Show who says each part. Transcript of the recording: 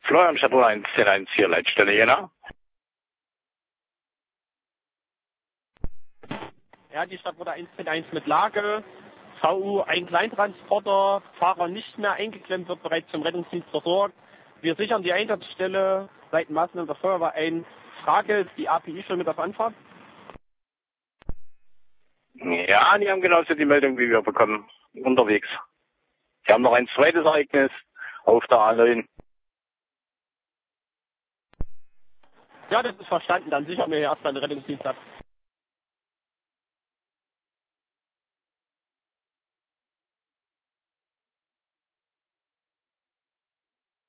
Speaker 1: Florian Stadtbrot 11014 Leitstelle, genau.
Speaker 2: Ja, die Stadtbrot 111 mit Lage. VU, ein Kleintransporter, Fahrer nicht mehr eingeklemmt, wird bereits zum Rettungsdienst versorgt. Wir sichern die Einsatzstelle, leiten Maßnahmen der Feuerwehr ein. Frage, ist die API schon mit auf Anfahrt?
Speaker 1: Ja, die haben genauso die Meldung, wie wir bekommen, unterwegs. Sie haben noch ein zweites Ereignis auf der A9.
Speaker 2: Ja, das ist verstanden. Dann sichern wir erstmal den Rettungsdienst ab.